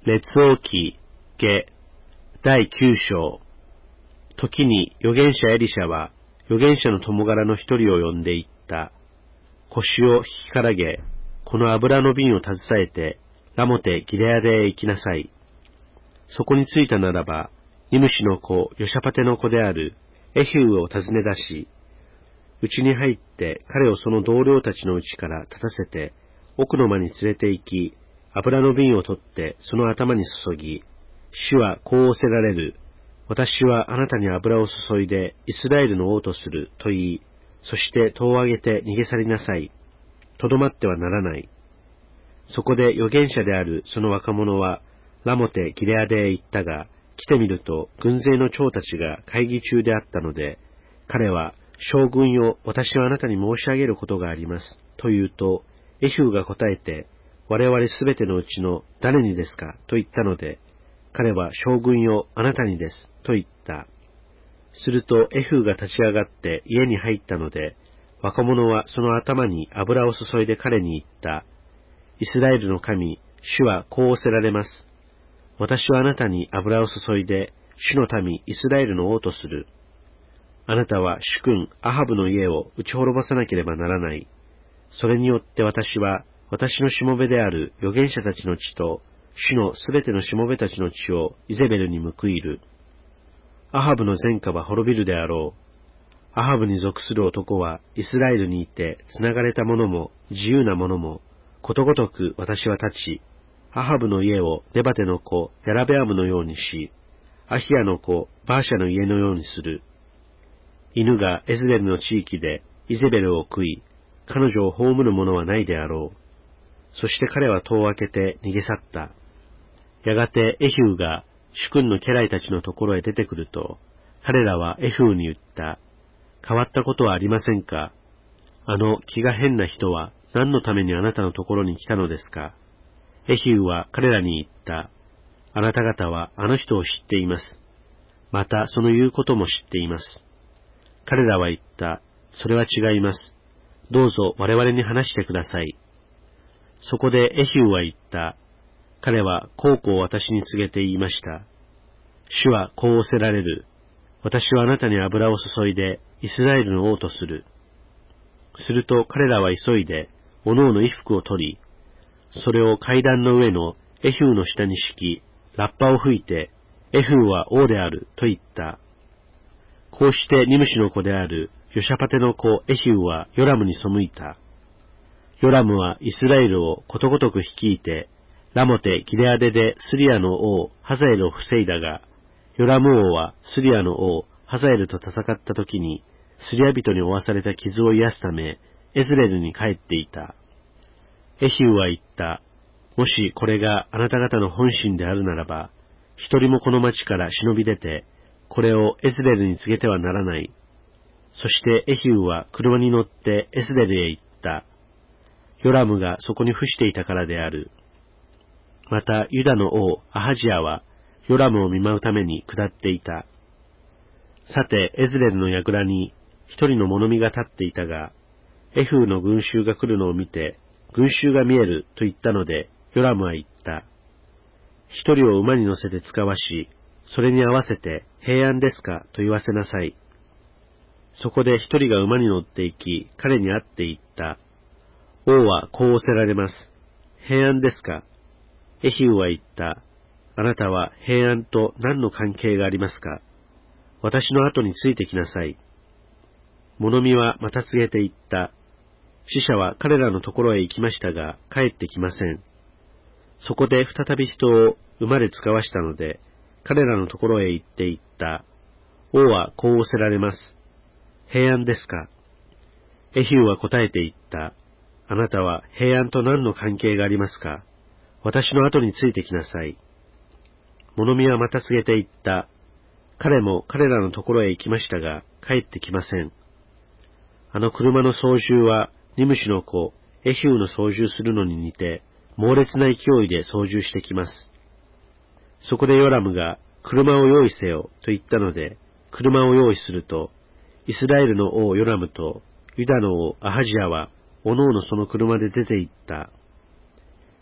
列王記下第9章。時に預言者エリシャは預言者の友柄の一人を呼んで言った。腰を引きからげ、この油の瓶を携えてラモテギレアデへ行きなさい。そこに着いたならば、ニムシの子ヨシャパテの子であるエヒウを訪ね出し、家に入って彼をその同僚たちのうちから立たせて奥の間に連れて行き、油の瓶を取ってその頭に注ぎ、主はこう仰せられる。私はあなたに油を注いでイスラエルの王とすると言い、そして戸を上げて逃げ去りなさい。とどまってはならない。そこで預言者であるその若者はラモテギレアデへ行ったが、来てみると軍勢の長たちが会議中であったので、彼は将軍よ、私はあなたに申し上げることがありますと言うと、エヒューが答えて、我々すべてのうちの誰にですかと言ったので、彼は将軍よ、あなたにですと言った。するとエフーが立ち上がって家に入ったので、若者はその頭に油を注いで彼に言った。イスラエルの神、主はこう仰せられます。私はあなたに油を注いで、主の民イスラエルの王とする。あなたは主君アハブの家を打ち滅ぼさなければならない。それによって私は、私のしもべである預言者たちの血と、主のすべてのしもべたちの血をイゼベルに報いる。アハブの前科は滅びるであろう。アハブに属する男はイスラエルにいて、つながれた者も自由な者も、ことごとく私は立ち、アハブの家をネバテの子ヤラベアムのようにし、アヒアの子バーシャの家のようにする。犬がエズレルの地域でイゼベルを食い、彼女を葬る者はないであろう。そして彼は戸を開けて逃げ去った。やがてエヒューが主君の家来たちのところへ出てくると、彼らはエフーに言った。変わったことはありませんか？あの気が変な人は何のためにあなたのところに来たのですか？エヒューは彼らに言った。あなた方はあの人を知っています。またその言うことも知っています。彼らは言った。それは違います。どうぞ我々に話してください。そこでエヒューは言った。彼はこう私に告げて言いました。主はこう仰せられる。私はあなたに油を注いでイスラエルの王とする。すると彼らは急いで、おのおの衣服を取り、それを階段の上のエヒューの下に敷き、ラッパを吹いて、エフーは王であると言った。こうしてニムシの子であるヨシャパテの子エヒューはヨラムに背いた。ヨラムはイスラエルをことごとく率いて、ラモテギレアデでスリアの王ハザエルを防いだが、ヨラム王はスリアの王ハザエルと戦った時に、スリア人に負わされた傷を癒すため、エズレルに帰っていた。エヒューは言った。もしこれがあなた方の本心であるならば、一人もこの町から忍び出て、これをエズレルに告げてはならない。そしてエヒューは車に乗ってエズレルへ行った。ヨラムがそこに伏していたからである。またユダの王アハジアはヨラムを見舞うために下っていた。さてエズレルの櫓に一人の物見が立っていたが、エフーの群衆が来るのを見て、群衆が見えると言ったので、ヨラムは言った。一人を馬に乗せて使わし、それに合わせて平安ですかと言わせなさい。そこで一人が馬に乗って行き、彼に会って言った。王はこう仰せられます。平安ですか？エヒューは言った。あなたは平安と何の関係がありますか？私の後についてきなさい。物見はまた告げて言った。使者は彼らのところへ行きましたが、帰ってきません。そこで再び人を馬で使わしたので、彼らのところへ行って言った。王はこう仰せられます。平安ですか？エヒューは答えて言った。あなたは平安と何の関係がありますか？私の後についてきなさい。物見はまた告げて言った。彼も彼らのところへ行きましたが、帰ってきません。あの車の操縦は、ニムシの子、エヒューの操縦するのに似て、猛烈な勢いで操縦してきます。そこでヨラムが、車を用意せよと言ったので、車を用意すると、イスラエルの王ヨラムとユダの王アハジアは、おのおのその車で出て行った。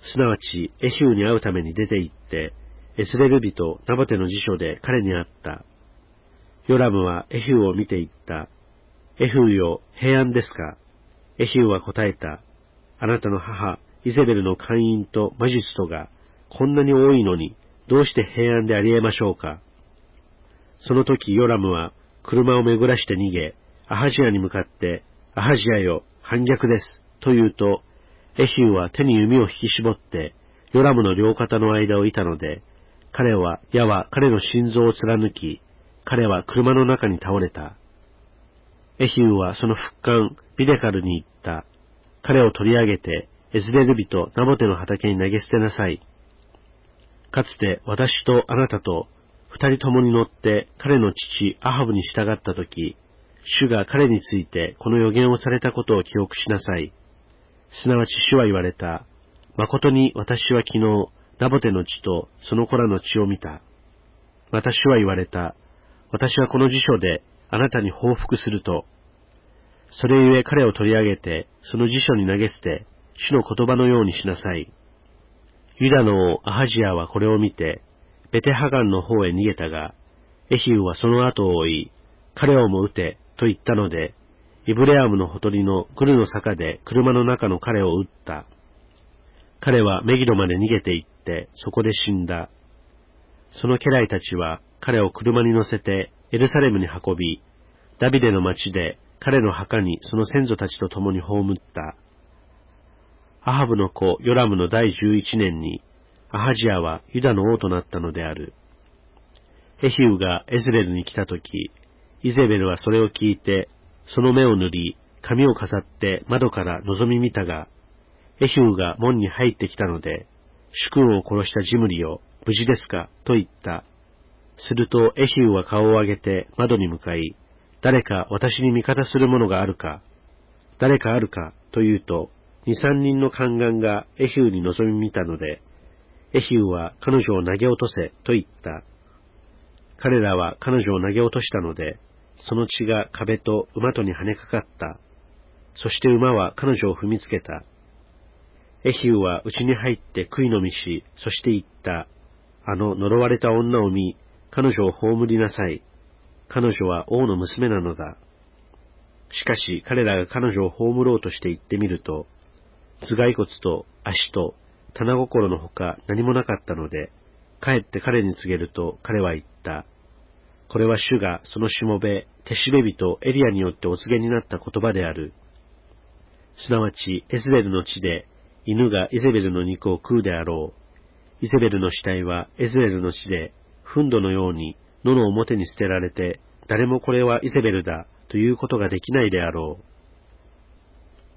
すなわちエヒューに会うために出て行って、エスレル人ナボテの辞書で彼に会った。ヨラムはエヒューを見て言った。エヒューよ、平安ですか？エヒューは答えた。あなたの母、イゼベルの姦淫と魔術とがこんなに多いのに、どうして平安であり得ましょうか。その時ヨラムは車を巡らして逃げ、アハジアに向かって、アハジアよ、反逆です、と言うと、エヒューは手に弓を引き絞って、ヨラムの両肩の間を射たので、彼は矢は彼の心臓を貫き、彼は車の中に倒れた。エヒューはその復官、ビデカルに言った。彼を取り上げて、エズレル人ナボテの畑に投げ捨てなさい。かつて私とあなたと二人共に乗って彼の父アハブに従ったとき、主が彼についてこの予言をされたことを記憶しなさい。すなわち主は言われた。誠に私は昨日、ナボテの地とその子らの地を見た。また主は言われた。私はこの辞書であなたに報復すると。それゆえ彼を取り上げて、その辞書に投げ捨て、主の言葉のようにしなさい。ユダの王アハジアはこれを見て、ベテハガンの方へ逃げたが、エヒューはその後を追い、彼をも撃て、と言ったので、イブレアムのほとりのグルの坂で車の中の彼を撃った。彼はメギドまで逃げて行って、そこで死んだ。その家来たちは彼を車に乗せてエルサレムに運び、ダビデの町で彼の墓にその先祖たちと共に葬った。アハブの子ヨラムの第11年に、アハジアはユダの王となったのである。エヒューがエズレルに来たとき、イゼベルはそれを聞いて、その目を塗り、髪を飾って窓から覗み見たが、エヒューが門に入ってきたので、主君を殺したジムリよ、無事ですかと言った。するとエヒューは顔を上げて窓に向かい、誰か私に味方する者があるか、誰かあるかと言うと、2、3人の宦官がエヒューに覗み見たので、エヒューは彼女を投げ落とせと言った。彼らは彼女を投げ落としたので、その血が壁と馬とに跳ねかかった。そして馬は彼女を踏みつけた。エヒューは家に入って杭のみし、そして言った。あの呪われた女を見、彼女を葬りなさい。彼女は王の娘なのだ。しかし彼らが彼女を葬ろうとして行ってみると、頭蓋骨と足と棚心のほか何もなかったので、帰って彼に告げると彼は言った。これは主がそのしもべ、テシベ人エリアによってお告げになった言葉である。すなわちエズベルの地で犬がイゼベルの肉を食うであろう。イゼベルの死体はエズベルの地で糞土のように野の表に捨てられて、誰もこれはイゼベルだということができないであろう。